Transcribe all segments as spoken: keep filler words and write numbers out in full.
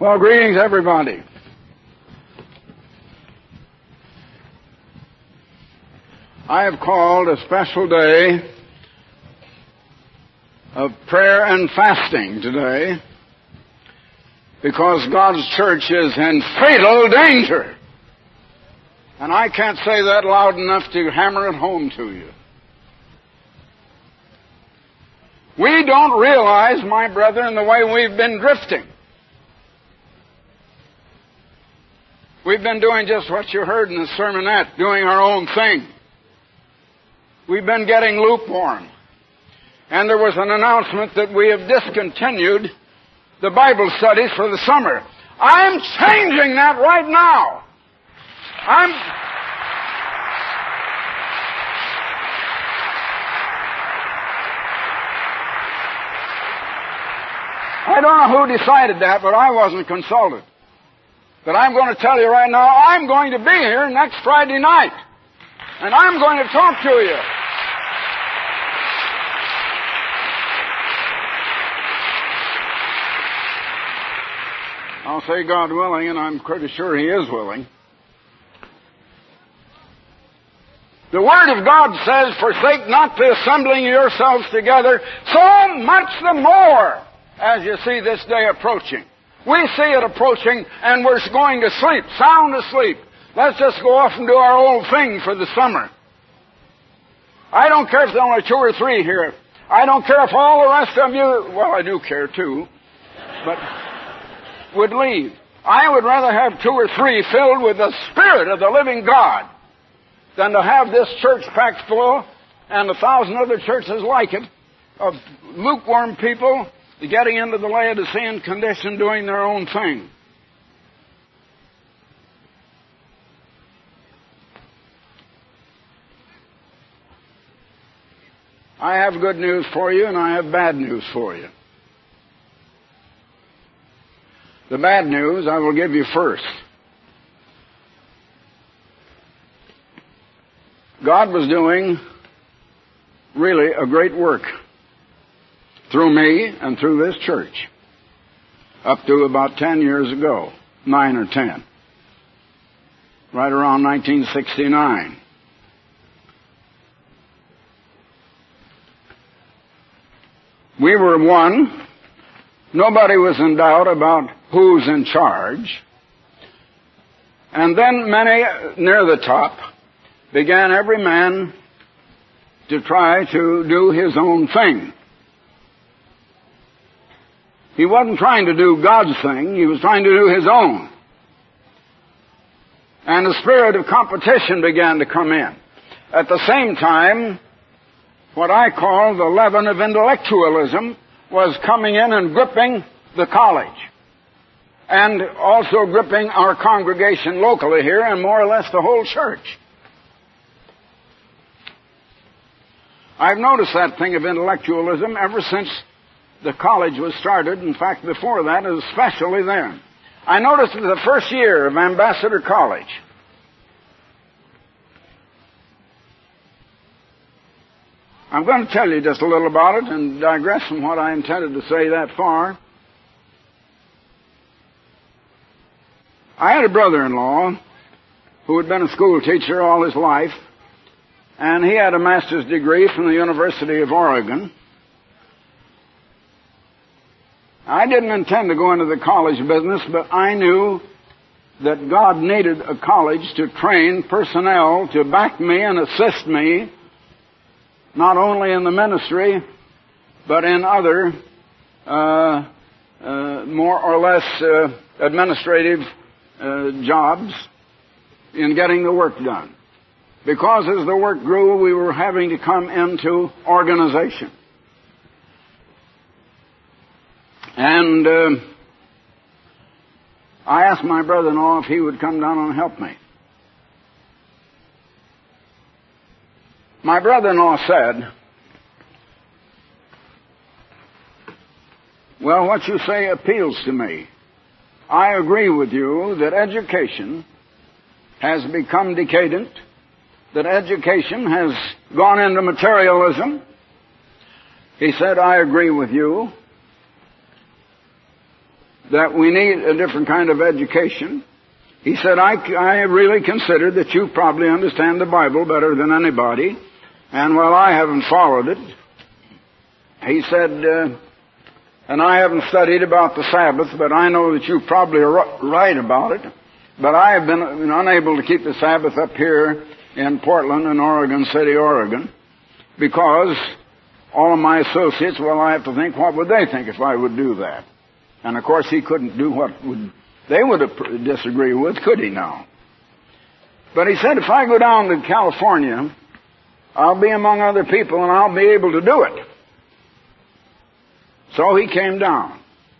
Well, greetings, everybody. I have called a special day of prayer and fasting today because God's church is in fatal danger. And I can't say that loud enough to hammer it home to you. We don't realize, my brethren, the way we've been drifting. We've been doing just what you heard in the sermonette, doing our own thing. We've been getting lukewarm. And there was an announcement that we have discontinued the Bible studies for the summer. I'm changing that right now. I'm... I don't know who decided that, but I wasn't consulted. But I'm going to tell you right now, I'm going to be here next Friday night. And I'm going to talk to you. I'll say God willing, and I'm pretty sure He is willing. The Word of God says, forsake not the assembling yourselves together, so much the more as you see this day approaching. We see it approaching, and we're going to sleep, sound asleep. Let's just go off and do our old thing for the summer. I don't care if there are only two or three here. I don't care if all the rest of you, well, I do care too, but would leave. I would rather have two or three filled with the Spirit of the living God than to have this church packed full and a thousand other churches like it of lukewarm people getting into the Laodicean condition, doing their own thing. I have good news for you, and I have bad news for you. The bad news I will give you first. God was doing really a great work through me and through this church up to about ten years ago, nine or ten, right around nineteen sixty-nine. We were one. Nobody was in doubt about who's in charge. And then many near the top began every man to try to do his own thing. He wasn't trying to do God's thing. He was trying to do his own. And the spirit of competition began to come in. At the same time, what I call the leaven of intellectualism was coming in and gripping the college. And also gripping our congregation locally here and more or less the whole church. I've noticed that thing of intellectualism ever since the college was started. In fact, before that, especially then. I noticed it the first year of Ambassador College. I'm going to tell you just a little about it and digress from what I intended to say that far. I had a brother-in-law who had been a school teacher all his life, and he had a master's degree from the University of Oregon. I didn't intend to go into the college business, but I knew that God needed a college to train personnel to back me and assist me, not only in the ministry, but in other uh, uh, more or less uh, administrative uh, jobs in getting the work done. Because as the work grew, we were having to come into organization. And uh, I asked my brother-in-law if he would come down and help me. My brother-in-law said, well, what you say appeals to me. I agree with you that education has become decadent, that education has gone into materialism. He said, I agree with you that we need a different kind of education. He said, I, I really consider that you probably understand the Bible better than anybody, and while I haven't followed it, he said, uh, and I haven't studied about the Sabbath, but I know that you probably are right about it, but I have been unable to keep the Sabbath up here in Portland and Oregon City, Oregon, because all of my associates, well, I have to think, what would they think if I would do that? And of course, he couldn't do what would they would disagree with, could he now? But he said, if I go down to California, I'll be among other people and I'll be able to do it. So he came down.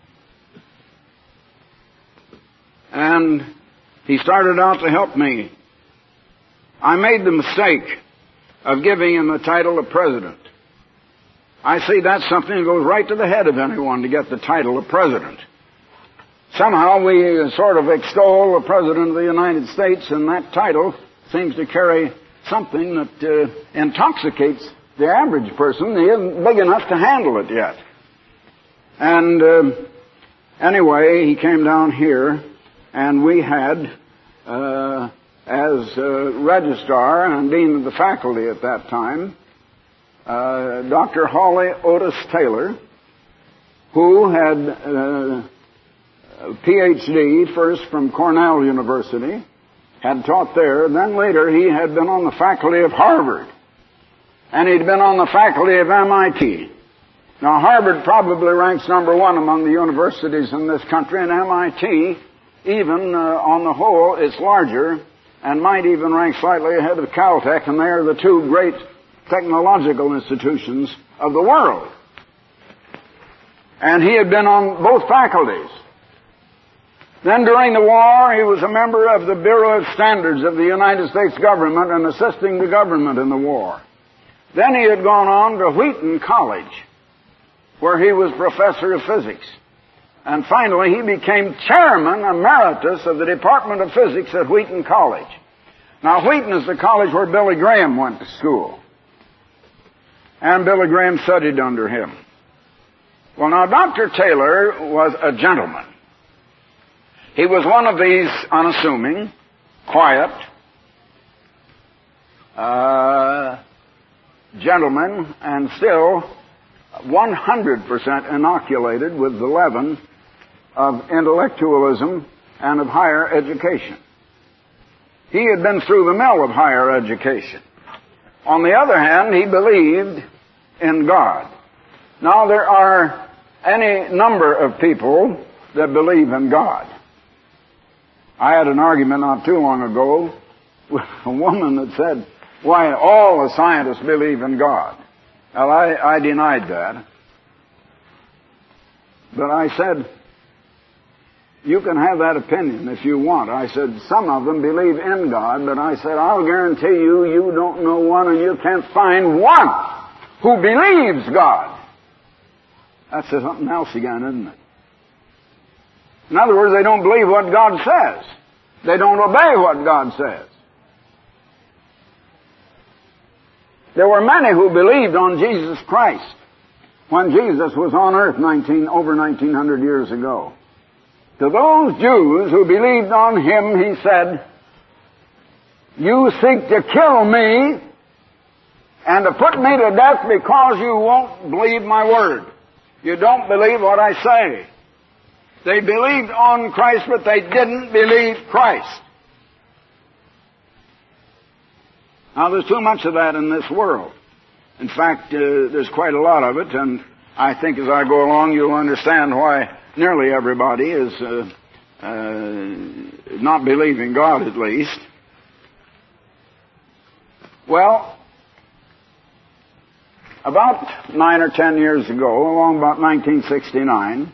And he started out to help me. I made the mistake of giving him the title of president. I see that's something that goes right to the head of anyone, to get the title of president. Somehow we sort of extol the President of the United States, and that title seems to carry something that uh, intoxicates the average person. He isn't big enough to handle it yet. And uh, anyway, he came down here, and we had, uh, as uh, registrar and dean of the faculty at that time, uh, Doctor Hawley Otis Taylor, who had uh, a P H D first from Cornell University, had taught there, and then later he had been on the faculty of Harvard, and he'd been on the faculty of M I T. Now, Harvard probably ranks number one among the universities in this country, and M I T, even uh, on the whole, is larger and might even rank slightly ahead of Caltech, and they are the two great technological institutions of the world. And he had been on both faculties. Then during the war, he was a member of the Bureau of Standards of the United States government and assisting the government in the war. Then he had gone on to Wheaton College, where he was professor of physics. And finally, he became chairman emeritus of the Department of Physics at Wheaton College. Now, Wheaton is the college where Billy Graham went to school. And Billy Graham studied under him. Well, now, Doctor Taylor was a gentleman. He was one of these unassuming, quiet, uh, gentlemen, and still one hundred percent inoculated with the leaven of intellectualism and of higher education. He had been through the mill of higher education. On the other hand, he believed in God. Now, there are any number of people that believe in God. I had an argument not too long ago with a woman that said, why, all the scientists believe in God. Well, I, I denied that. But I said, you can have that opinion if you want. I said, some of them believe in God, but I said, I'll guarantee you, you don't know one and you can't find one who believes God. That's something else again, isn't it? In other words, they don't believe what God says. They don't obey what God says. There were many who believed on Jesus Christ when Jesus was on earth nineteen, over nineteen hundred years ago. To those Jews who believed on Him, He said, you seek to kill me and to put me to death because you won't believe my word. You don't believe what I say. They believed on Christ, but they didn't believe Christ. Now, there's too much of that in this world. In fact, uh, there's quite a lot of it, and I think as I go along, you'll understand why nearly everybody is uh, uh, not believing God, at least. Well, about nine or ten years ago, along about nineteen sixty-nine,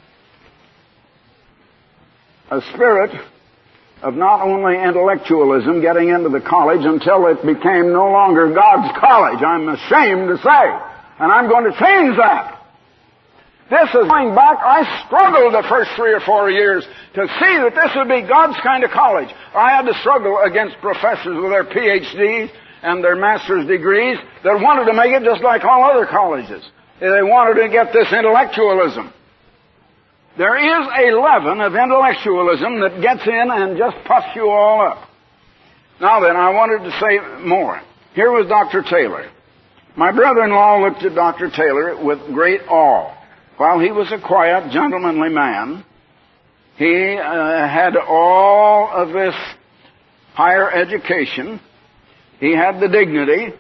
a spirit of not only intellectualism getting into the college until it became no longer God's college. I'm ashamed to say. And I'm going to change that. This is going back. I struggled the first three or four years to see that this would be God's kind of college. I had to struggle against professors with their P H Ds and their master's degrees that wanted to make it just like all other colleges. They wanted to get this intellectualism. There is a leaven of intellectualism that gets in and just puffs you all up. Now then, I wanted to say more. Here was Doctor Taylor. My brother-in-law looked at Doctor Taylor with great awe. While he was a quiet, gentlemanly man, he uh, had all of this higher education. He had the dignity,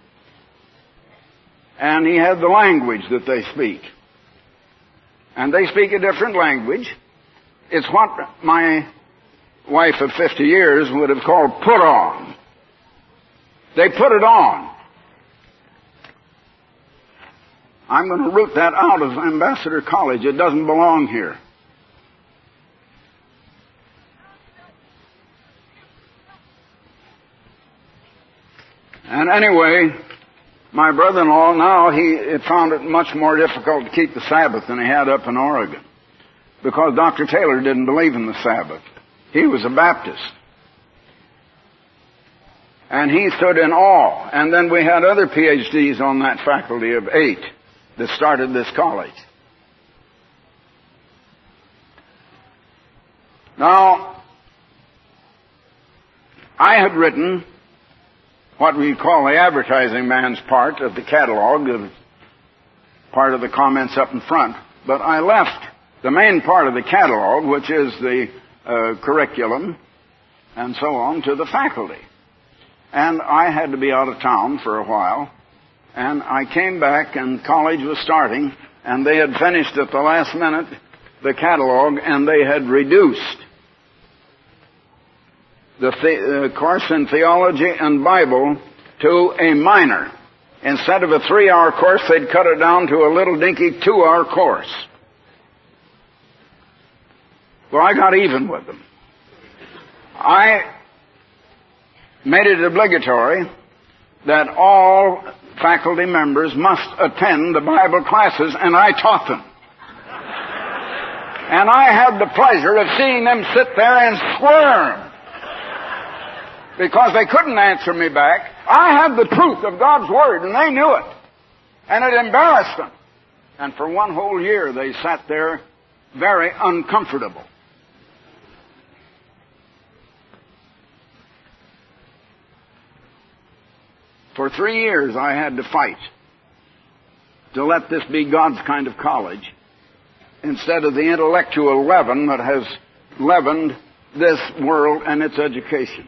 and he had the language that they speak. And they speak a different language. It's what my wife of fifty years would have called put on. They put it on. I'm going to root that out of Ambassador College. It doesn't belong here. And anyway, my brother-in-law, now he it found it much more difficult to keep the Sabbath than he had up in Oregon. Because Doctor Taylor didn't believe in the Sabbath. He was a Baptist. And he stood in awe. And then we had other P H Ds on that faculty of eight that started this college. Now, I had written what we call the advertising man's part of the catalog, of part of the comments up in front, but I left the main part of the catalog, which is the uh, curriculum and so on, to the faculty. And I had to be out of town for a while, and I came back and college was starting, and they had finished at the last minute the catalog, and they had reduced the, the uh, course in theology and Bible to a minor. Instead of a three-hour course, they'd cut it down to a little dinky two-hour course. Well, I got even with them. I made it obligatory that all faculty members must attend the Bible classes, and I taught them. And I had the pleasure of seeing them sit there and squirm because they couldn't answer me back. I had the truth of God's Word, and they knew it. And it embarrassed them. And for one whole year, they sat there very uncomfortable. For three years, I had to fight to let this be God's kind of college instead of the intellectual leaven that has leavened this world and its education.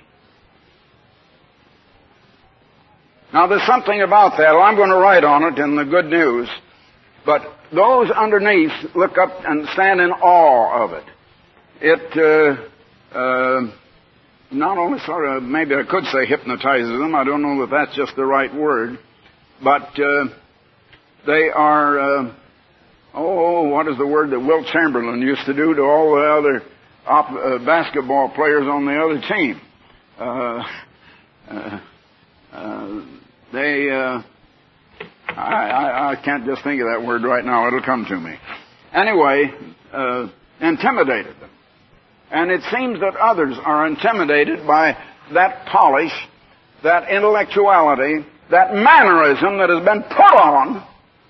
Now, there's something about that. Well, I'm going to write on it in the good news. But those underneath look up and stand in awe of it. It uh, uh, not only sort of, maybe I could say hypnotizes them. I don't know that that's just the right word. But uh, they are, uh, oh, what is the word that Wilt Chamberlain used to do to all the other op- uh, basketball players on the other team? Uh, uh, uh, they, uh, I, I, I can't just think of that word right now. It'll come to me. Anyway, uh, intimidated them. And it seems that others are intimidated by that polish, that intellectuality, that mannerism that has been put on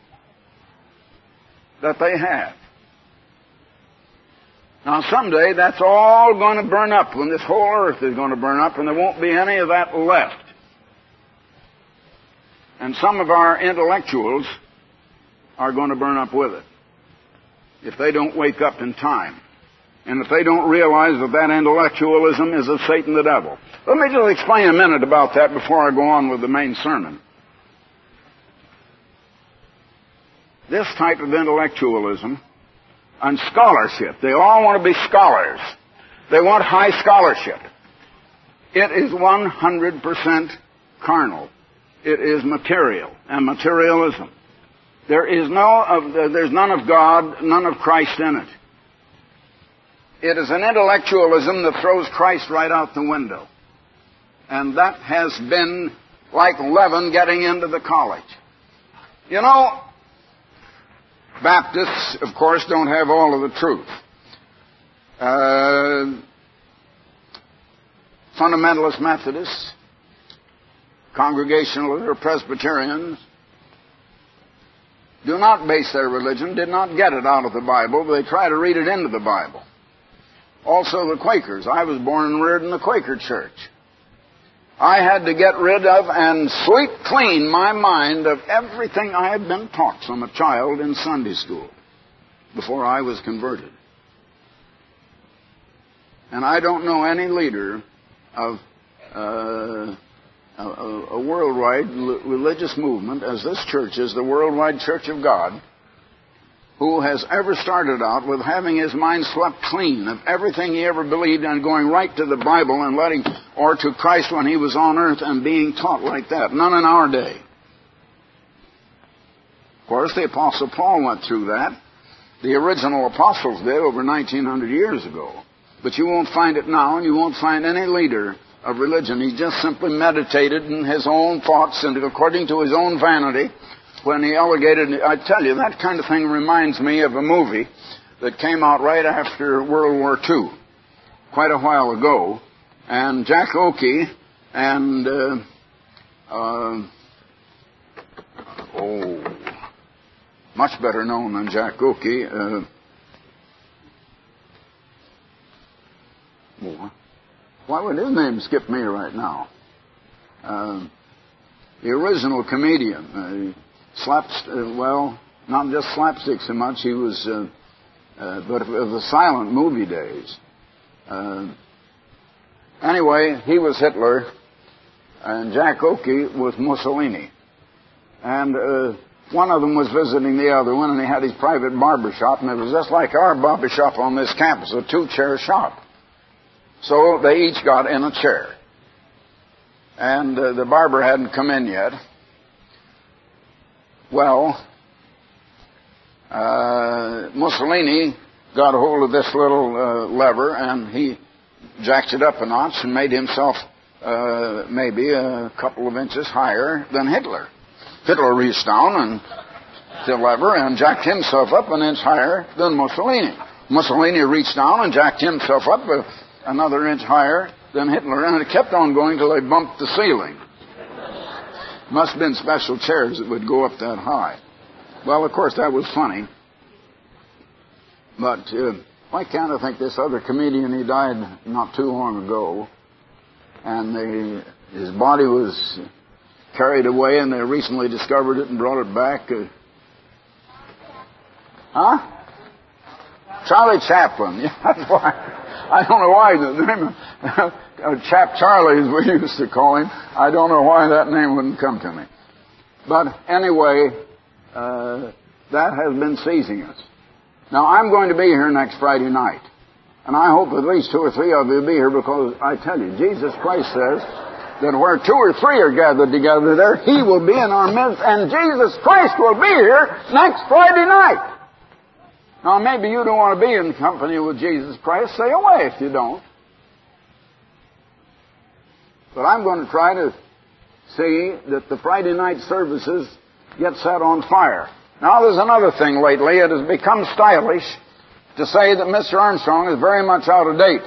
that they have. Now someday that's all going to burn up, when this whole earth is going to burn up, and there won't be any of that left. And some of our intellectuals are going to burn up with it if they don't wake up in time. And if they don't realize that that intellectualism is of Satan the devil. Let me just explain a minute about that before I go on with the main sermon. This type of intellectualism and scholarship, they all want to be scholars. They want high scholarship. It is one hundred percent carnal. It is material and materialism. There is no of, there's none of God, none of Christ in it. It is an intellectualism that throws Christ right out the window. And that has been like leaven getting into the college. You know, Baptists, of course, don't have all of the truth. Uh, fundamentalist Methodists, Congregationalists or Presbyterians, do not base their religion, did not get it out of the Bible, but they try to read it into the Bible. Also the Quakers. I was born and reared in the Quaker church. I had to get rid of and sweep clean my mind of everything I had been taught from a child in Sunday school before I was converted. And I don't know any leader of uh, a, a worldwide religious movement, as this church is, the worldwide Church of God, who has ever started out with having his mind swept clean of everything he ever believed and going right to the Bible and letting, or to Christ when he was on earth and being taught like that. None in our day. Of course, the Apostle Paul went through that. The original apostles did over nineteen hundred years ago. But you won't find it now, and you won't find any leader of religion. He just simply meditated in his own thoughts and according to his own vanity when he elevated. I tell you, that kind of thing reminds me of a movie that came out right after World War Two, quite a while ago. And Jack Oakey and, uh, uh, oh, much better known than Jack Oakey, uh, why would his name skip me right now? Uh, the original comedian. Uh, slaps, uh, well, not just slapstick so much. He was, uh, uh, but of the silent movie days. Uh, anyway, he was Hitler, and Jack Oakey was Mussolini. And uh, one of them was visiting the other one, and he had his private barber shop, and it was just like our barber shop on this campus, a two-chair shop. So they each got in a chair. And uh, the barber hadn't come in yet. Well, uh, Mussolini got a hold of this little uh, lever, and he jacked it up a notch and made himself uh, maybe a couple of inches higher than Hitler. Hitler reached down and the lever and jacked himself up an inch higher than Mussolini. Mussolini reached down and jacked himself up a another inch higher than Hitler, and it kept on going till they bumped the ceiling. Must have been special chairs that would go up that high. Well, of course, that was funny. But uh, why can't I think this other comedian, he died not too long ago, and they, his body was carried away, and they recently discovered it and brought it back. Uh, huh? Charlie Chaplin. Yeah, that's why. I don't know why the name of Chap Charlie, as we used to call him, I don't know why that name wouldn't come to me. But anyway, uh, that has been seizing us. Now, I'm going to be here next Friday night. And I hope at least two or three of you will be here, because I tell you, Jesus Christ says that where two or three are gathered together there, He will be in our midst, and Jesus Christ will be here next Friday night. Now, maybe you don't want to be in company with Jesus Christ. Stay away if you don't. But I'm going to try to see that the Friday night services get set on fire. Now, there's another thing lately. It has become stylish to say that Mister Armstrong is very much out of date.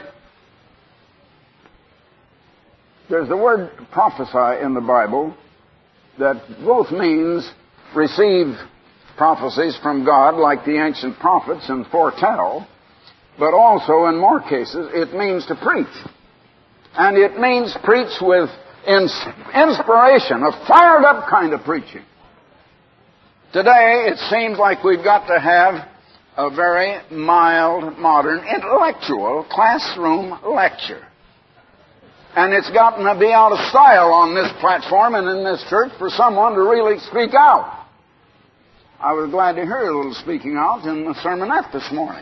There's the word prophesy in the Bible that both means receive prophecies from God like the ancient prophets and foretell, but also in more cases it means to preach. And it means preach with inspiration, a fired up kind of preaching. Today it seems like we've got to have a very mild, modern, intellectual classroom lecture. And it's gotten to be out of style on this platform and in this church for someone to really speak out. I was glad to hear a little speaking out in the sermonette this morning.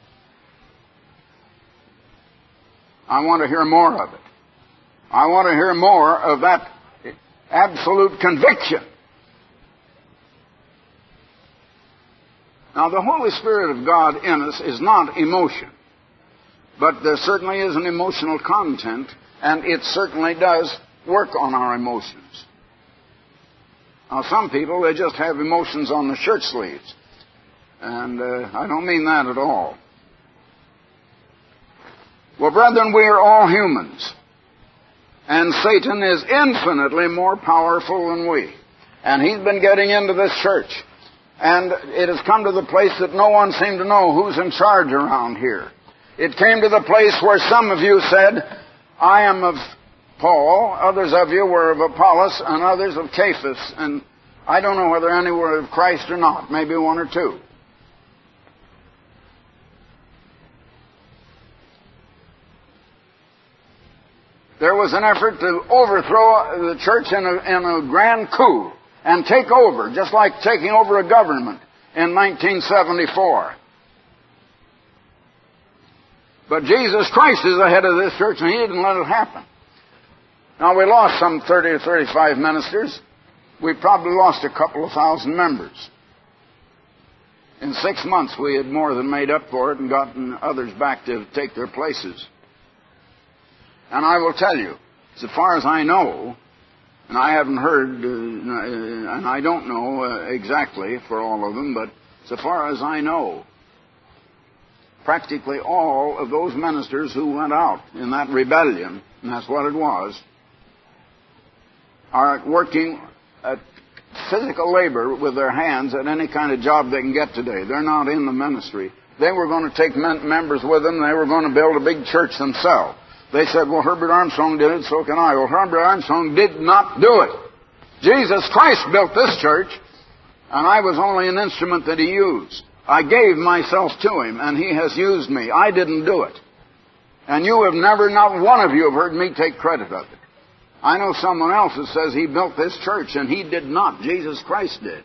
I want to hear more of it. I want to hear more of that absolute conviction. Now, the Holy Spirit of God in us is not emotion, but there certainly is an emotional content, and it certainly does work on our emotions. Now, some people, they just have emotions on the shirt sleeves. And uh, I don't mean that at all. Well, brethren, we are all humans. And Satan is infinitely more powerful than we. And he's been getting into this church. And it has come to the place that no one seemed to know who's in charge around here. It came to the place where some of you said, I am of Paul, others of you were of Apollos, and others of Cephas, and I don't know whether any were of Christ or not, maybe one or two. There was an effort to overthrow the church in a, in a grand coup and take over, just like taking over a government in nineteen seventy-four. But Jesus Christ is the head of this church, and He didn't let it happen. Now, we lost some thirty or thirty-five ministers. We probably lost a couple of thousand members. In six months, we had more than made up for it and gotten others back to take their places. And I will tell you, so far as I know, and I haven't heard, uh, and I don't know uh, exactly for all of them, but so far as I know, practically all of those ministers who went out in that rebellion, and that's what it was, are working at physical labor with their hands at any kind of job they can get today. They're not in the ministry. They were going to take men- members with them. They were going to build a big church themselves. They said, well, Herbert Armstrong did it, so can I. Well, Herbert Armstrong did not do it. Jesus Christ built this church, and I was only an instrument that He used. I gave myself to Him, and He has used me. I didn't do it. And you have never, not one of you have heard me take credit of it. I know someone else that says he built this church, and he did not. Jesus Christ did.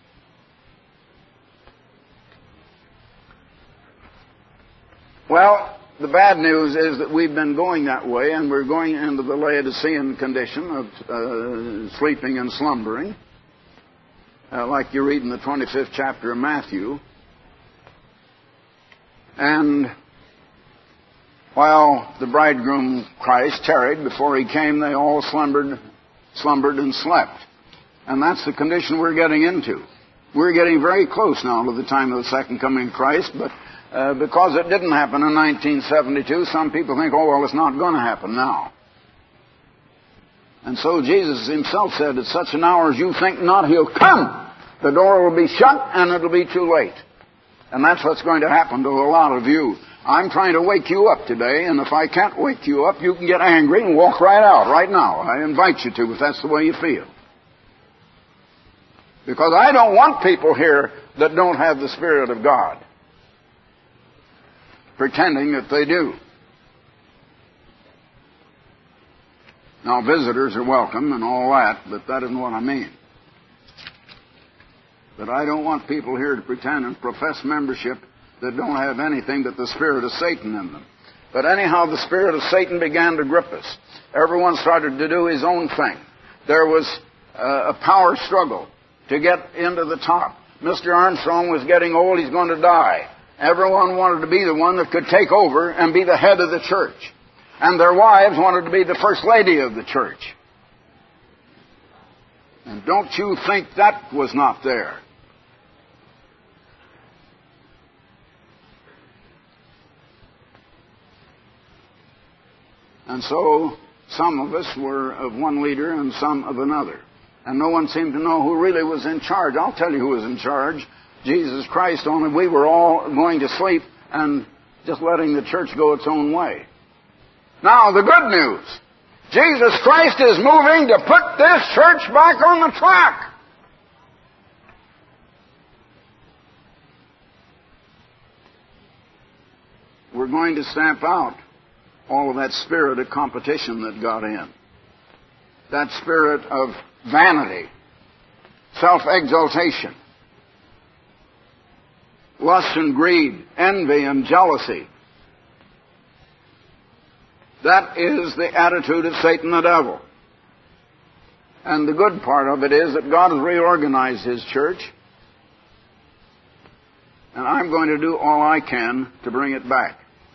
Well, the bad news is that we've been going that way, and we're going into the Laodicean condition of uh, sleeping and slumbering, uh, like you read in the twenty-fifth chapter of Matthew. And while the bridegroom Christ tarried before He came, they all slumbered, slumbered and slept. And that's the condition we're getting into. We're getting very close now to the time of the second coming of Christ, but uh, because it didn't happen in nineteen seventy-two, some people think, oh, well, it's not going to happen now. And so Jesus Himself said, at such an hour as you think not, He'll come. The door will be shut and it'll be too late. And that's what's going to happen to a lot of you. I'm trying to wake you up today, and if I can't wake you up, you can get angry and walk right out right now. I invite you to, if that's the way you feel. Because I don't want people here that don't have the Spirit of God, pretending that they do. Now, visitors are welcome and all that, but that isn't what I mean. But I don't want people here to pretend and profess membership that don't have anything but the spirit of Satan in them. But anyhow, the spirit of Satan began to grip us. Everyone started to do his own thing. There was uh, a power struggle to get into the top. Mister Armstrong was getting old. He's going to die. Everyone wanted to be the one that could take over and be the head of the church. And their wives wanted to be the first lady of the church. And don't you think that was not there? And so some of us were of one leader and some of another. And no one seemed to know who really was in charge. I'll tell you who was in charge. Jesus Christ, only we were all going to sleep and just letting the church go its own way. Now, the good news. Jesus Christ is moving to put this church back on the track. We're going to stamp out all of that spirit of competition that got in. That spirit of vanity, self-exaltation, lust and greed, envy and jealousy. That is the attitude of Satan the devil. And the good part of it is that God has reorganized His church. And I'm going to do all I can to bring it back.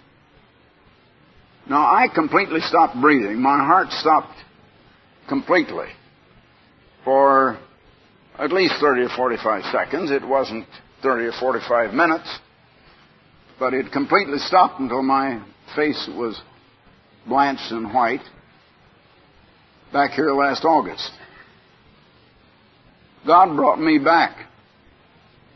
Now, I completely stopped breathing. My heart stopped completely for at least thirty or forty-five seconds. It wasn't thirty or forty-five minutes, but it completely stopped until my face was blanched and white back here last August. God brought me back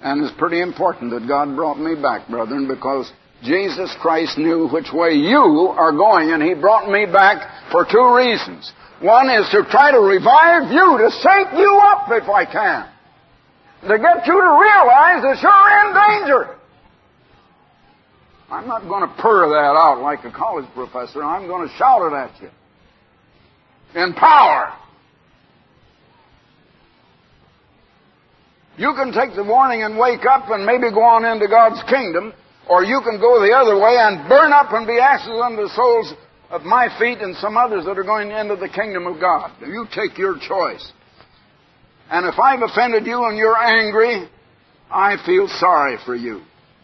And it's pretty important that God brought me back, brethren, because Jesus Christ knew which way you are going, and He brought me back for two reasons. One is to try to revive you, to shake you up if I can, to get you to realize that you're in danger. I'm not going to purr that out like a college professor. I'm going to shout it at you in power. You can take the warning and wake up and maybe go on into God's kingdom, or you can go the other way and burn up and be ashes under the soles of my feet and some others that are going into the kingdom of God. You take your choice. And if I've offended you and you're angry, I feel sorry for you.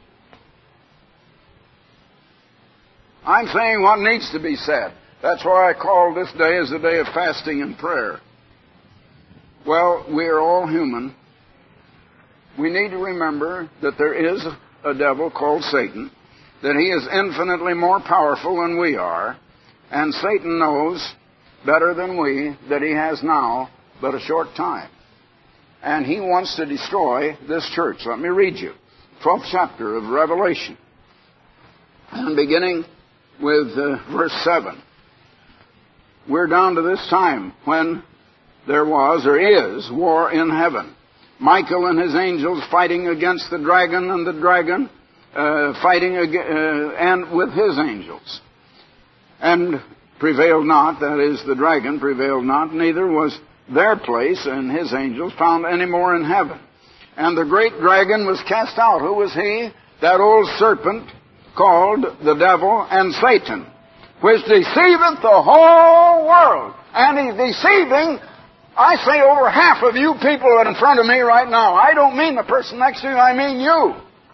I'm saying what needs to be said. That's why I call this day as a day of fasting and prayer. Well, we are all human. We need to remember that there is a devil called Satan, that he is infinitely more powerful than we are, and Satan knows better than we that he has now but a short time. And he wants to destroy this church. Let me read you. twelfth chapter of Revelation. And beginning with uh, verse seven. We're down to this time when there was or is war in heaven. Michael and his angels fighting against the dragon, and the dragon uh, fighting ag- uh, and with his angels. And prevailed not, that is, the dragon prevailed not, neither was their place and his angels found any more in heaven. And the great dragon was cast out. Who was he? That old serpent called the devil and Satan, which deceiveth the whole world. And he's deceiving, I say, over half of you people that are in front of me right now. I don't mean the person next to you, I mean you.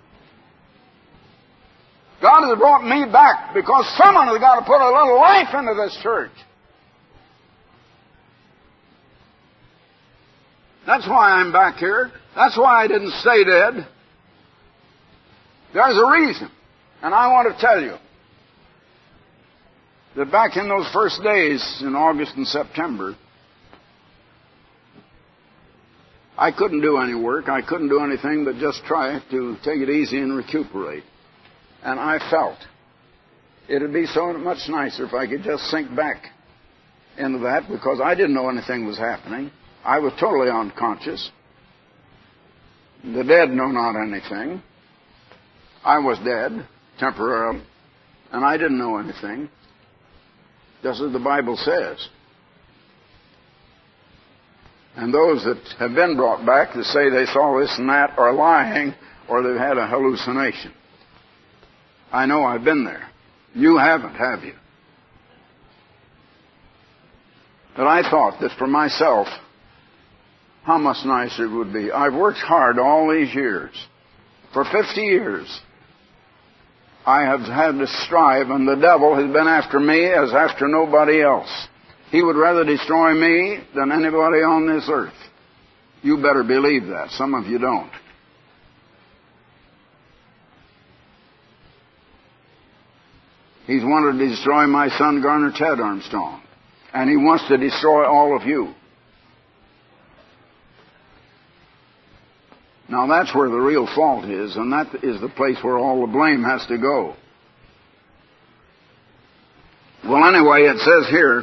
God has brought me back because someone has got to put a little life into this church. That's why I'm back here. That's why I didn't stay dead. There's a reason. And I want to tell you that back in those first days in August and September, I couldn't do any work. I couldn't do anything but just try to take it easy and recuperate. And I felt it would be so much nicer if I could just sink back into that, because I didn't know anything was happening. I was totally unconscious. The dead know not anything. I was dead, temporarily, and I didn't know anything, just as the Bible says. And those that have been brought back that say they saw this and that are lying, or they've had a hallucination. I know I've been there. You haven't, have you? But I thought that for myself, how much nicer it would be. I've worked hard all these years. For fifty years, I have had to strive, and the devil has been after me as after nobody else. He would rather destroy me than anybody on this earth. You better believe that. Some of you don't. He's wanted to destroy my son, Garner Ted Armstrong. And he wants to destroy all of you. Now that's where the real fault is, and that is the place where all the blame has to go. Well, anyway, it says here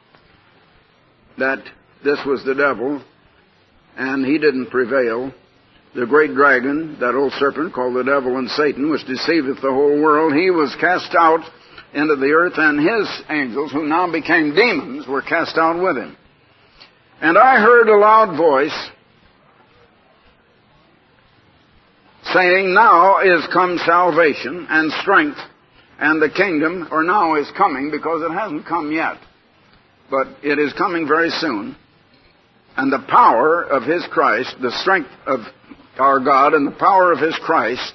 that this was the devil, and he didn't prevail. The great dragon, that old serpent called the devil and Satan, which deceiveth the whole world, he was cast out into the earth, and his angels, who now became demons, were cast out with him. And I heard a loud voice saying, now is come salvation and strength, and the kingdom, or now is coming, because it hasn't come yet, but it is coming very soon, and the power of his Christ, the strength of our God and the power of his Christ,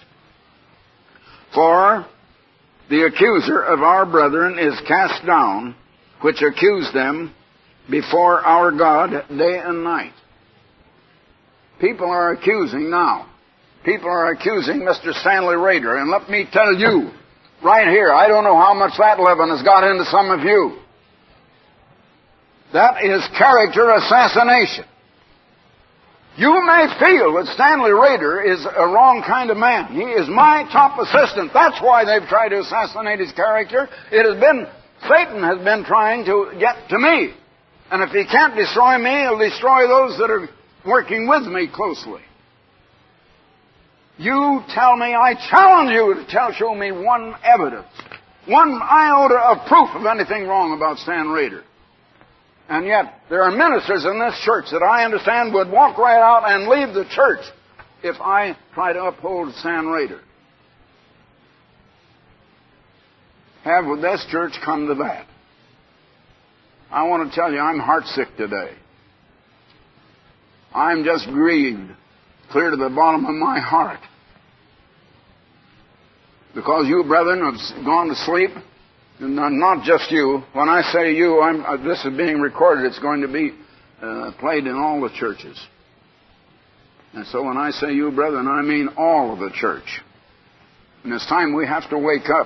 for the accuser of our brethren is cast down, which accused them before our God day and night. People are accusing now. People are accusing Mister Stanley Rader, and let me tell you, right here, I don't know how much that leaven has got into some of you. That is character assassination. You may feel that Stanley Rader is a wrong kind of man. He is my top assistant. That's why they've tried to assassinate his character. It has been, Satan has been trying to get to me. And if he can't destroy me, he'll destroy those that are working with me closely. You tell me, I challenge you to tell, show me one evidence, one iota of proof of anything wrong about Stan Rader. And yet, there are ministers in this church that I understand would walk right out and leave the church if I try to uphold Stan Rader. Have with this church come to that? I want to tell you, I'm heartsick today. I'm just grieved, clear to the bottom of my heart. Because you, brethren, have gone to sleep. Not just you. When I say you, I'm, uh, this is being recorded. It's going to be uh, played in all the churches. And so when I say you, brethren, I mean all of the church. And it's time we have to wake up.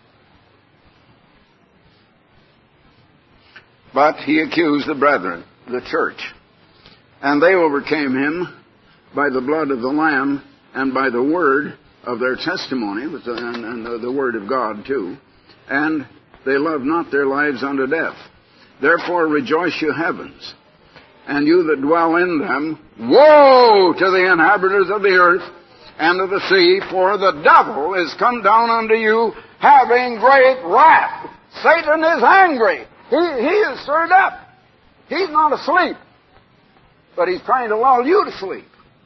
But he accused the brethren, the church. And they overcame him by the blood of the Lamb and by the word of their testimony, and, and the, the word of God too. And they loved not their lives unto death. Therefore rejoice, you heavens, and you that dwell in them. Woe to the inhabitants of the earth and of the sea, for the devil is come down unto you, having great wrath. Satan is angry. He, he is stirred up. He's not asleep, but he's trying to lull you to sleep.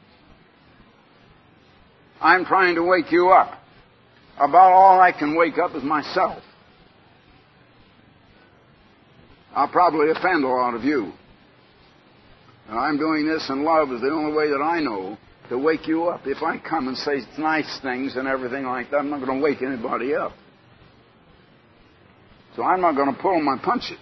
I'm trying to wake you up. About all I can wake up is myself. I'll probably offend a lot of you. And I'm doing this in love is the only way that I know to wake you up. If I come and say nice things and everything like that, I'm not going to wake anybody up. So I'm not going to pull my punches.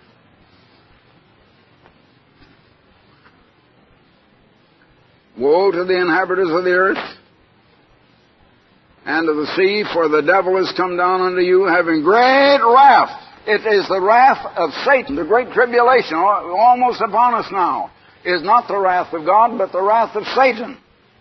Woe to the inhabitants of the earth and of the sea, for the devil is come down unto you, having great wrath. It is the wrath of Satan, the great tribulation, almost upon us now, is not the wrath of God, but the wrath of Satan.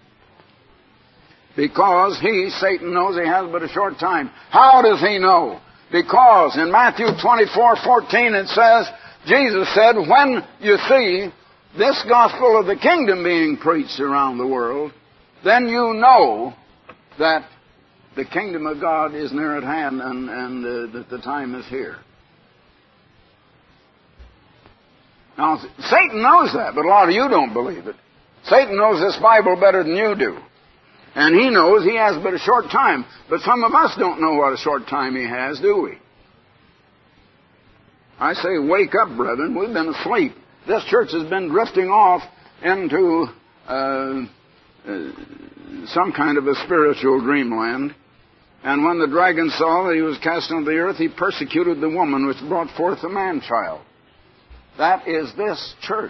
Because he, Satan, knows he has but a short time. How does he know? Because in Matthew twenty-four fourteen it says, Jesus said, when you see this gospel of the kingdom being preached around the world, then you know that the kingdom of God is near at hand and, and uh, that the time is here. Now, Satan knows that, but a lot of you don't believe it. Satan knows this Bible better than you do. And he knows he has but a short time. But some of us don't know what a short time he has, do we? I say, wake up, brethren. We've been asleep. This church has been drifting off into uh, uh, some kind of a spiritual dreamland. And when the dragon saw that he was cast into the earth, he persecuted the woman which brought forth the man-child. That is this church.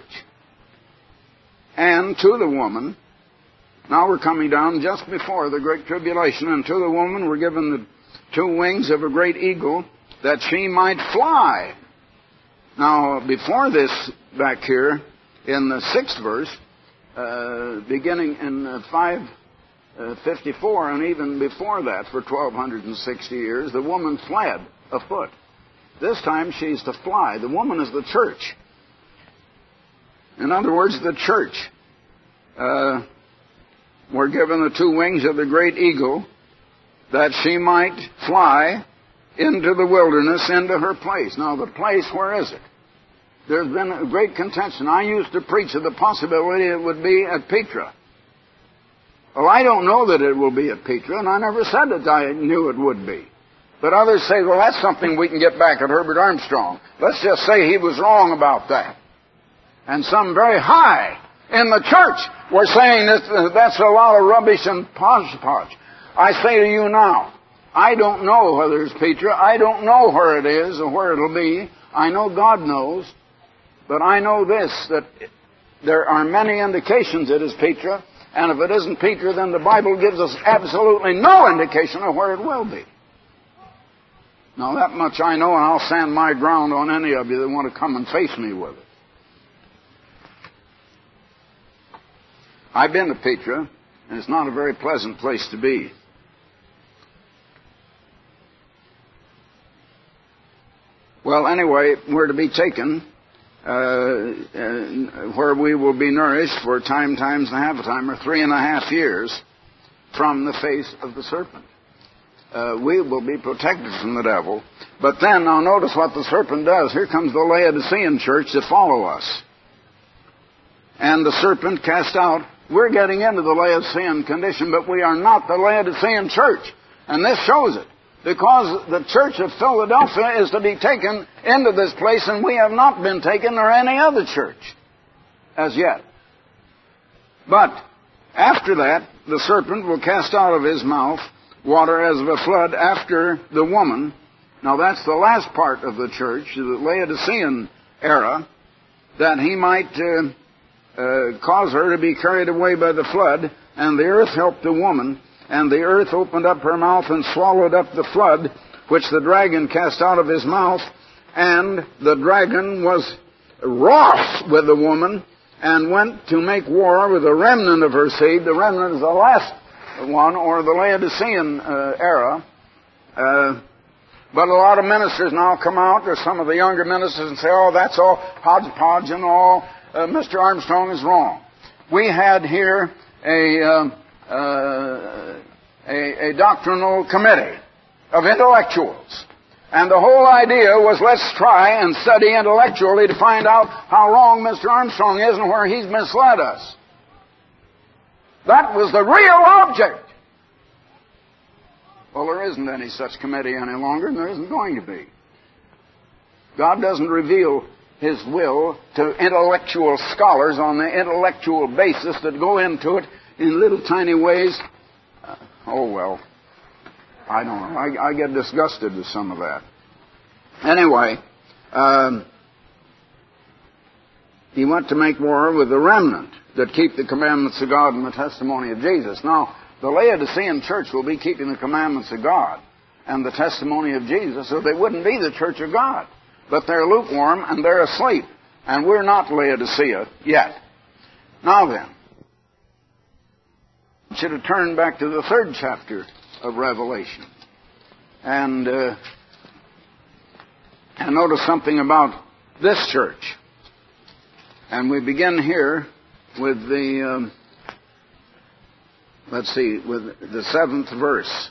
And to the woman, now we're coming down just before the great tribulation, and to the woman were given the two wings of a great eagle, that she might fly. Now, before this, back here, in the sixth verse, uh, beginning in uh, five fifty-four, and even before that, for twelve sixty years, the woman fled afoot. This time she's to fly. The woman is the church. In other words, the church uh, were given the two wings of the great eagle, that she might fly into the wilderness, into her place. Now, the place, where is it? There's been a great contention. I used to preach of the possibility it would be at Petra. Well, I don't know that it will be at Petra, and I never said that I knew it would be. But others say, well, that's something we can get back at Herbert Armstrong. Let's just say he was wrong about that. And some very high in the church were saying that that's a lot of rubbish and podge-podge. I say to you now, I don't know whether it's Petra. I don't know where it is or where it'll be. I know God knows. But I know this, that there are many indications it is Petra. And if it isn't Petra, then the Bible gives us absolutely no indication of where it will be. Now, that much I know, and I'll stand my ground on any of you that want to come and face me with it. I've been to Petra, and it's not a very pleasant place to be. Well, anyway, we're to be taken uh, uh, where we will be nourished for time, times and a half a time, or three and a half years from the face of the serpent. Uh, we will be protected from the devil. But then, now notice what the serpent does. Here comes the Laodicean church to follow us. And the serpent cast out. We're getting into the Laodicean condition, but we are not the Laodicean church. And this shows it. Because the church of Philadelphia is to be taken into this place, and we have not been taken, or any other church as yet. But after that, the serpent will cast out of his mouth water as of a flood after the woman. Now that's the last part of the church, the Laodicean era, that he might uh, uh, cause her to be carried away by the flood, and the earth helped the woman. And the earth opened up her mouth and swallowed up the flood, which the dragon cast out of his mouth. And the dragon was wroth with the woman and went to make war with the remnant of her seed. The remnant is the last one, or the Laodicean uh, era. Uh, but a lot of ministers now come out, or some of the younger ministers, and say, oh, that's all hodgepodge and all. Uh, Mister Armstrong is wrong. We had here a... Uh, Uh, a, a doctrinal committee of intellectuals. And the whole idea was, let's try and study intellectually to find out how wrong Mister Armstrong is and where he's misled us. That was the real object. Well, there isn't any such committee any longer, and there isn't going to be. God doesn't reveal His will to intellectual scholars on the intellectual basis that go into it in little tiny ways. Uh, oh, well, I don't know. I, I get disgusted with some of that. Anyway, um, he went to make war with the remnant that keep the commandments of God and the testimony of Jesus. Now, the Laodicean church will be keeping the commandments of God and the testimony of Jesus, so they wouldn't be the church of God. But they're lukewarm and they're asleep. And we're not Laodicea yet. Now then, should have turned back to the third chapter of Revelation and uh, and notice something about this church. And we begin here with the um, let's see, with the seventh verse.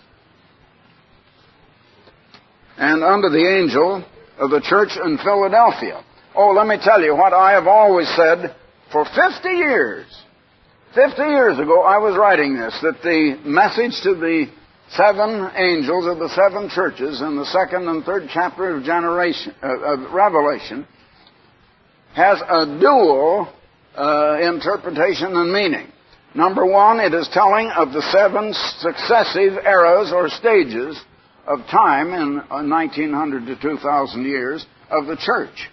And unto the angel of the church in Philadelphia. Oh, let me tell you what I have always said for fifty years. Fifty years ago, I was writing this, that the message to the seven angels of the seven churches in the second and third chapter of, generation, uh, of Revelation has a dual uh, interpretation and meaning. Number one, it is telling of the seven successive eras or stages of time in uh, nineteen hundred to two thousand years of the church.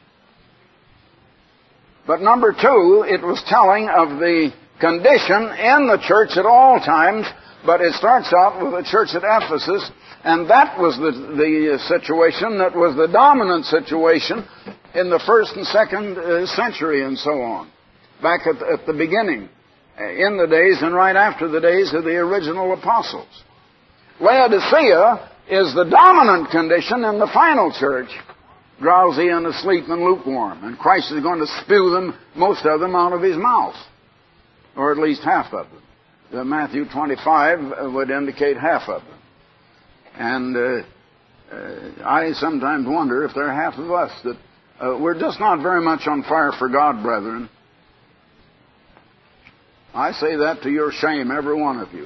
But number two, it was telling of the condition in the church at all times, but it starts out with the church at Ephesus, and that was the, the situation that was the dominant situation in the first and second uh, century and so on, back at the, at the beginning, in the days and right after the days of the original apostles. Laodicea is the dominant condition in the final church, drowsy and asleep and lukewarm, and Christ is going to spew them, most of them, out of His mouth. Or at least half of them. The Matthew twenty-five would indicate half of them. And uh, uh, I sometimes wonder if there are half of us that uh, we're just not very much on fire for God, brethren. I say that to your shame, every one of you.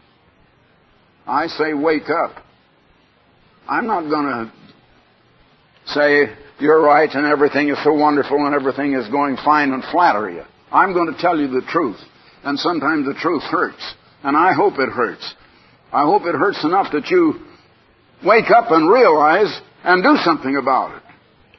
I say, wake up. I'm not going to say, you're right and everything is so wonderful and everything is going fine and flatter you. I'm going to tell you the truth. And sometimes the truth hurts. And I hope it hurts. I hope it hurts enough that you wake up and realize and do something about it.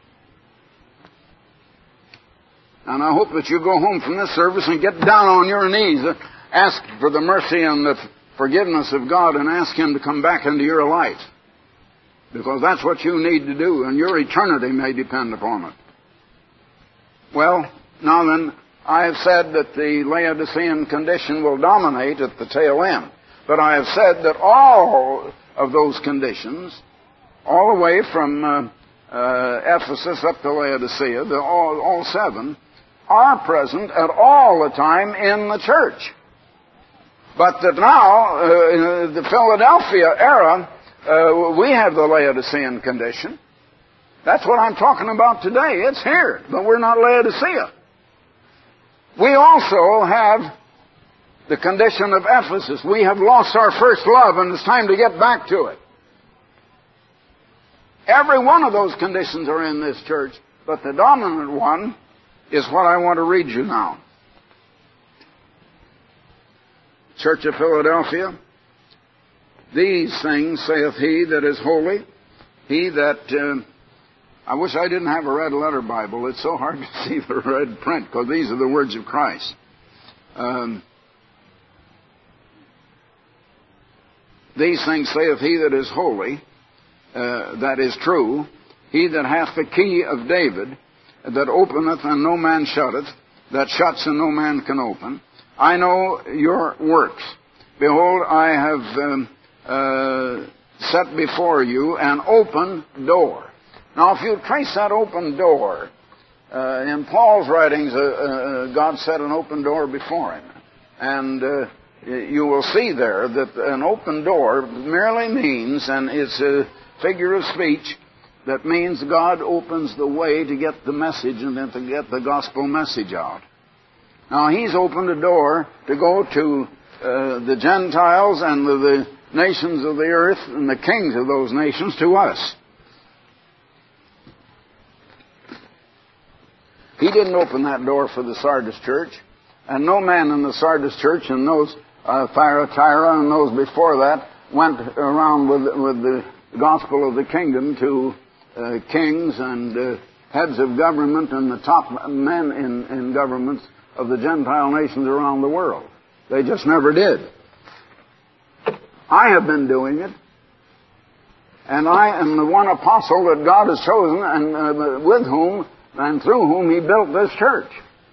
And I hope that you go home from this service and get down on your knees and ask for the mercy and the forgiveness of God and ask Him to come back into your life. Because that's what you need to do, and your eternity may depend upon it. Well, now then, I have said that the Laodicean condition will dominate at the tail end. But I have said that all of those conditions, all the way from uh, uh, Ephesus up to Laodicea, the, all, all seven, are present at all the time in the church. But that now, uh, in the Philadelphia era, uh, we have the Laodicean condition. That's what I'm talking about today. It's here, but we're not Laodicea. We also have the condition of Ephesus. We have lost our first love, and it's time to get back to it. Every one of those conditions are in this church, but the dominant one is what I want to read you now. Church of Philadelphia, these things saith he that is holy, he that... Uh, I wish I didn't have a red letter Bible. It's so hard to see the red print, because these are the words of Christ. Um, these things saith he that is holy, uh, that is true, he that hath the key of David, that openeth and no man shutteth, that shuts and no man can open. I know your works. Behold, I have um, uh, set before you an open door. Now, if you trace that open door, uh, in Paul's writings, uh, uh, God set an open door before him. And uh, you will see there that an open door merely means, and it's a figure of speech, that means God opens the way to get the message and then to get the gospel message out. Now, He's opened a door to go to uh, the Gentiles and the, the nations of the earth and the kings of those nations to us. He didn't open that door for the Sardis church, and no man in the Sardis church and those uh, Thyatira and those before that went around with, with the gospel of the kingdom to uh, kings and uh, heads of government and the top men in, in governments of the Gentile nations around the world. They just never did. I have been doing it, and I am the one apostle that God has chosen and uh, with whom and through whom He built this church.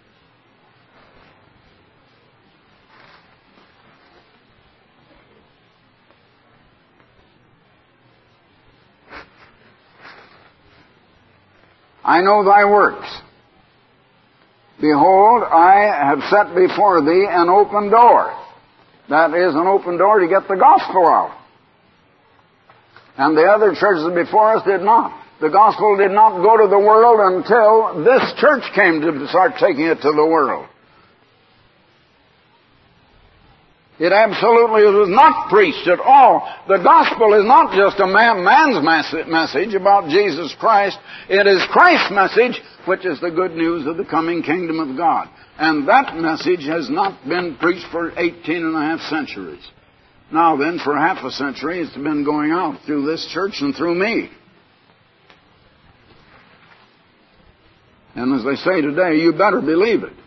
I know thy works. Behold, I have set before thee an open door. That is an open door to get the gospel out. And the other churches before us did not. The gospel did not go to the world until this church came to start taking it to the world. It absolutely was not preached at all. The gospel is not just a man, man's message about Jesus Christ. It is Christ's message, which is the good news of the coming kingdom of God. And that message has not been preached for eighteen and a half centuries. Now then, for half a century, it's been going out through this church and through me. And as they say today, you better believe it.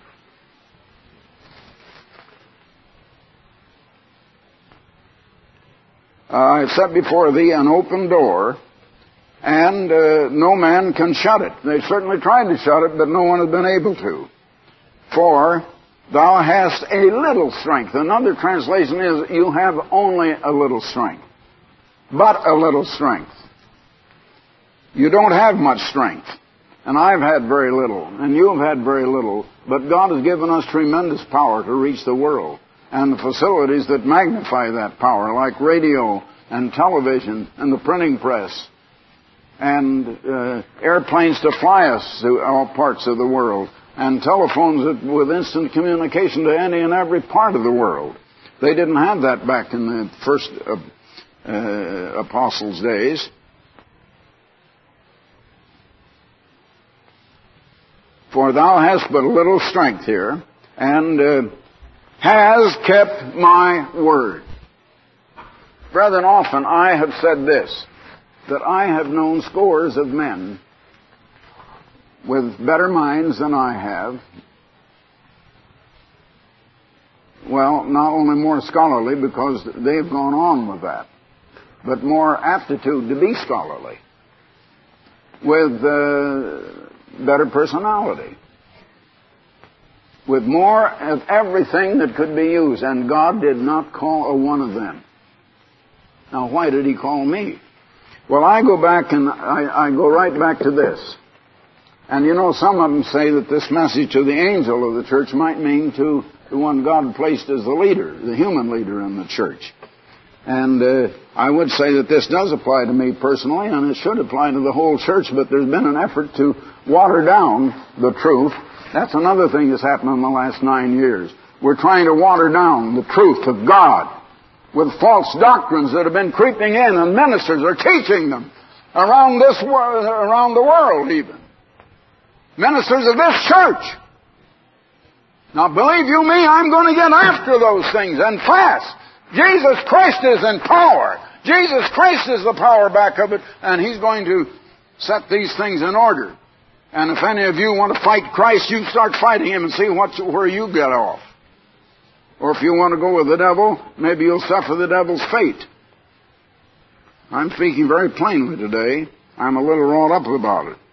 Uh, I have set before thee an open door, and uh, no man can shut it. They certainly tried to shut it, but no one has been able to. For thou hast a little strength. Another translation is, you have only a little strength. But a little strength. You don't have much strength. And I've had very little, and you have had very little, but God has given us tremendous power to reach the world, and the facilities that magnify that power, like radio and television and the printing press, and uh, airplanes to fly us to all parts of the world, and telephones that, with instant communication to any and every part of the world. They didn't have that back in the first uh, uh, apostles' days. For thou hast but little strength here, and uh, has kept my word. Brethren, often I have said this, that I have known scores of men with better minds than I have. Well, not only more scholarly, because they've gone on with that, but more aptitude to be scholarly, with uh, better personality. with more of everything that could be used, and God did not call a one of them. Now, why did He call me? Well, I go back and I, I go right back to this. And you know, some of them say that this message to the angel of the church might mean to the one God placed as the leader, the human leader in the church. And uh, I would say that this does apply to me personally, and it should apply to the whole church, but there's been an effort to water down the truth. That's another thing that's happened in the last nine years. We're trying to water down the truth of God with false doctrines that have been creeping in, and ministers are teaching them around this world, around the world even. Ministers of this church. Now, believe you me, I'm going to get after those things, and fast. Jesus Christ is in power. Jesus Christ is the power back of it, and He's going to set these things in order. And if any of you want to fight Christ, you start fighting Him and see what, where you get off. Or if you want to go with the devil, maybe you'll suffer the devil's fate. I'm speaking very plainly today. I'm a little wrought up about it.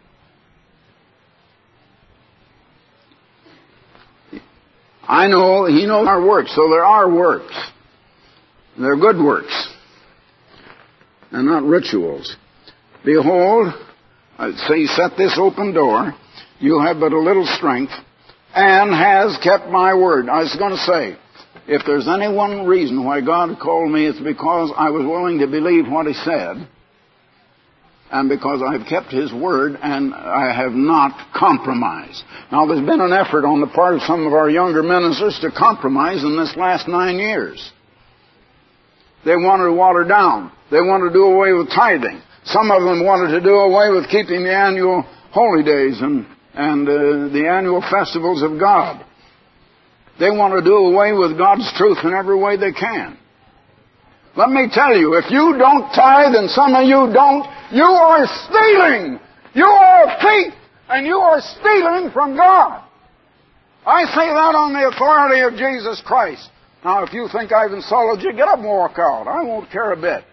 I know He knows our works, so there are works. They're good works, and not rituals. Behold, I say, set this open door. You have but a little strength, and has kept my word. I was going to say, if there's any one reason why God called me, it's because I was willing to believe what He said, and because I've kept His word, and I have not compromised. Now, there's been an effort on the part of some of our younger ministers to compromise in this last nine years. They wanted to water down. They wanted to do away with tithing. Some of them wanted to do away with keeping the annual holy days and, and uh, the annual festivals of God. They want to do away with God's truth in every way they can. Let me tell you, if you don't tithe, and some of you don't, you are stealing. You are a thief, and you are stealing from God. I say that on the authority of Jesus Christ. Now, if you think I've insulted you, get up and walk out. I won't care a bit.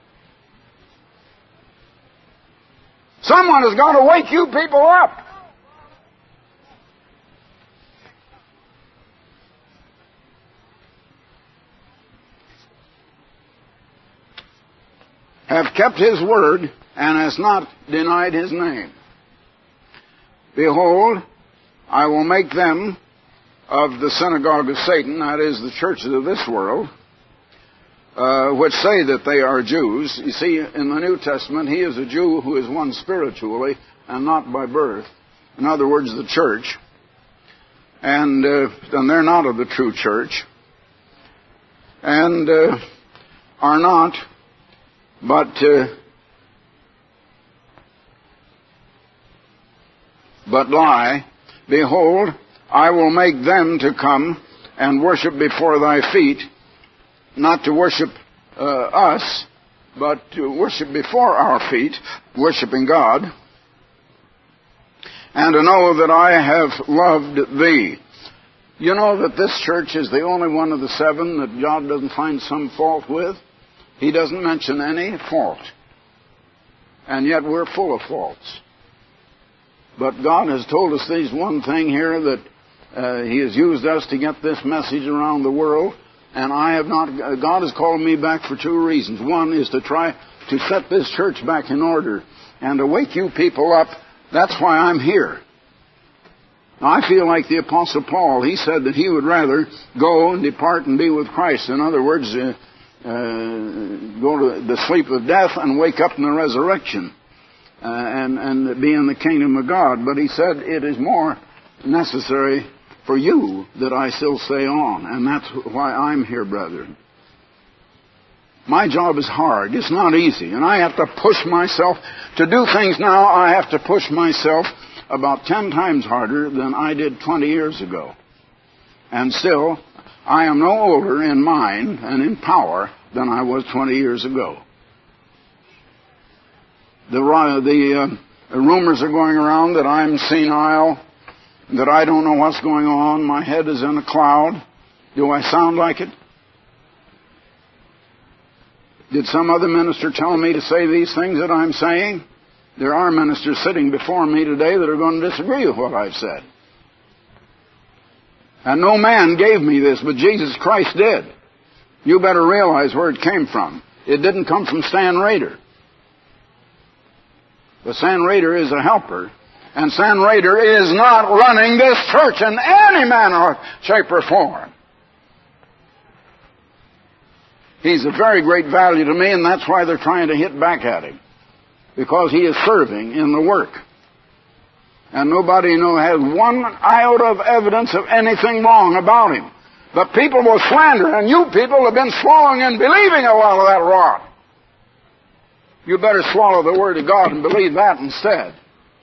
Someone has got to wake you people up. Have kept His word, and has not denied His name. Behold, I will make them of the synagogue of Satan, that is, the churches of this world, uh, which say that they are Jews. You see, in the New Testament, he is a Jew who is one spiritually and not by birth. In other words, the church. And, uh, and they're not of the true church. And uh, are not, but uh, but lie. Behold, I will make them to come and worship before thy feet, not to worship uh, us, but to worship before our feet, worshiping God, and to know that I have loved thee. You know that this church is the only one of the seven that God doesn't find some fault with? He doesn't mention any fault. And yet we're full of faults. But God has told us this one thing here, that uh, He has used us to get this message around the world. And I have not, God has called me back for two reasons. One is to try to set this church back in order and to wake you people up. That's why I'm here. Now, I feel like the Apostle Paul. He said that he would rather go and depart and be with Christ. In other words, uh, uh, go to the sleep of death and wake up in the resurrection uh, and, and be in the kingdom of God. But he said it is more necessary for you that I still stay on. And that's why I'm here, brethren. My job is hard. It's not easy. And I have to push myself. To do things now, I have to push myself about ten times harder than I did twenty years ago. And still, I am no older in mind and in power than I was twenty years ago. The, the uh, rumors are going around that I'm senile, that I don't know what's going on. My head is in a cloud. Do I sound like it? Did some other minister tell me to say these things that I'm saying? There are ministers sitting before me today that are going to disagree with what I've said. And no man gave me this, but Jesus Christ did. You better realize where it came from. It didn't come from Stan Rader. But Stan Rader is a helper. And Stan Rader is not running this church in any manner, shape, or form. He's of very great value to me, and that's why they're trying to hit back at him. Because he is serving in the work. And nobody know has one iota of evidence of anything wrong about him. But people will slander, and you people have been swallowing and believing a lot of that rot. You better swallow the Word of God and believe that instead.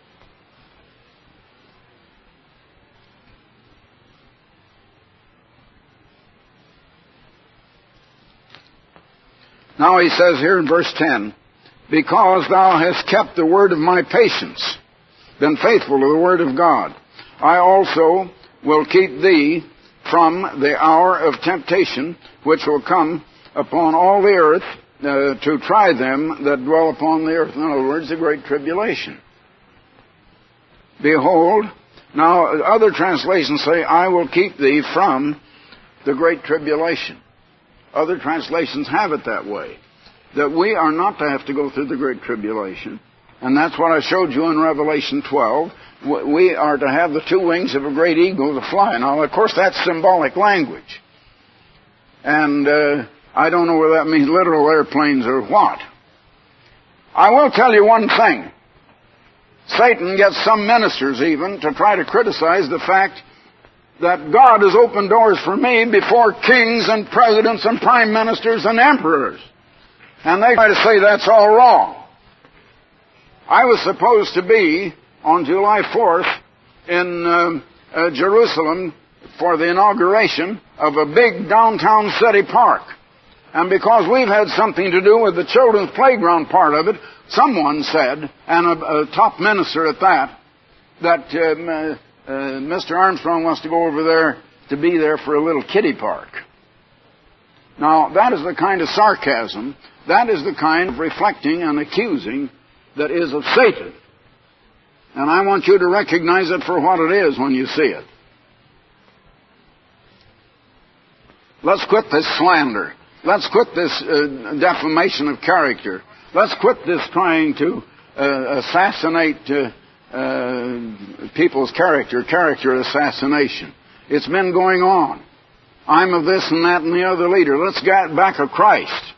Now he says here in verse ten, because thou hast kept the word of my patience, been faithful to the word of God, I also will keep thee from the hour of temptation, which will come upon all the earth uh, to try them that dwell upon the earth. In other words, the great tribulation. Behold, now other translations say, I will keep thee from the great tribulation. Other translations have it that way, that we are not to have to go through the great tribulation. And that's what I showed you in Revelation twelve. We are to have the two wings of a great eagle to fly. Now, of course, that's symbolic language. And uh, I don't know whether that means literal airplanes or what. I will tell you one thing. Satan gets some ministers even to try to criticize the fact that God has opened doors for me before kings and presidents and prime ministers and emperors. And they try to say that's all wrong. I was supposed to be on July fourth in uh, uh, Jerusalem for the inauguration of a big downtown city park. And because we've had something to do with the children's playground part of it, someone said, and a, a top minister at that, that um, uh, Uh, Mister Armstrong wants to go over there to be there for a little kiddie park. Now, that is the kind of sarcasm, that is the kind of reflecting and accusing that is of Satan. And I want you to recognize it for what it is when you see it. Let's quit this slander. Let's quit this uh, defamation of character. Let's quit this trying to uh, assassinate uh, Uh, people's character, character assassination. It's been going on. I'm of this and that and the other leader. Let's get back of Christ.